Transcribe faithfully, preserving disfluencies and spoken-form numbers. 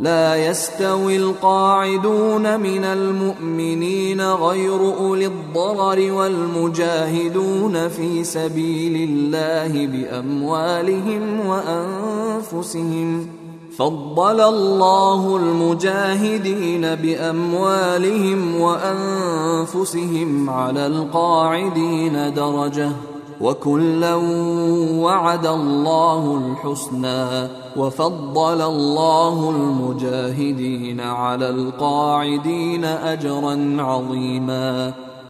لا يستوي القاعدون من المؤمنين غير أولي الضرر والمجاهدون في سبيل الله بأموالهم وأنفسهم. فضل الله المجاهدين بأموالهم وأنفسهم على القاعدين درجة، وكلا وعد الله الحسنى، وفضل الله المجاهدين على القاعدين أجرا عظيما.